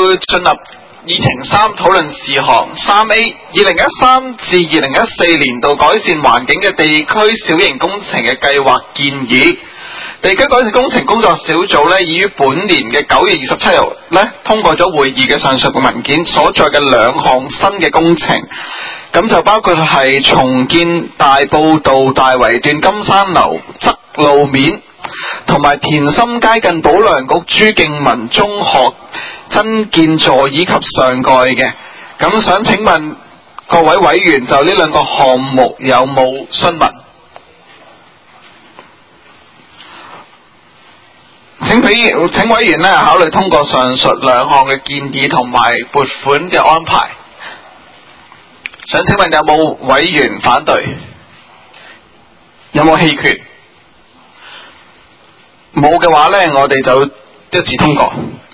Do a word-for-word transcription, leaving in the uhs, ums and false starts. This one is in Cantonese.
進入議程三討論事項。三 A 二零一三至二零一四年度改善環境嘅地區小型工程嘅計劃建議。地區改善工程工作小組咧，已於本年嘅九月二十七日咧通過咗會議嘅上述嘅文件所在嘅兩項新嘅工程，咁就包括係重建大埔道大圍段金山樓側路面，同埋田心街近保良局朱敬文中學增建座椅及上蓋嘅。咁想請問各位委員就呢兩個項目有冇詢問？請委請委員咧考慮通過上述兩項嘅建議同埋撥款嘅安排。想請問有冇委員反對？有冇棄權？冇嘅話咧，我哋就一致通過。